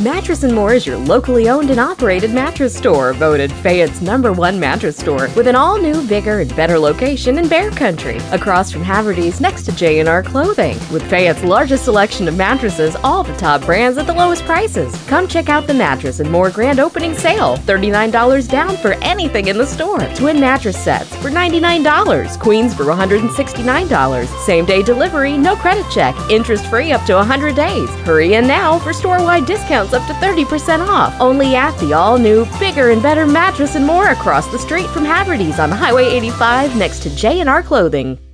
Mattress & More is your locally owned and operated mattress store, voted Fayette's #1 mattress store, with an all-new, bigger, and better location in Bear Country, across from Haverty's next to J&R Clothing. With Fayette's largest selection of mattresses, all the top brands at the lowest prices. Come check out the Mattress & More grand opening sale. $39 down for anything in the store. Twin mattress sets for $99. Queens for $169. Same-day delivery, no credit check, interest-free up to 100 days. Hurry in now for store-wide discounts up to 30% off. Only at the all-new, bigger and better Mattress & More across the street from Haverty's on Highway 85 next to J&R Clothing.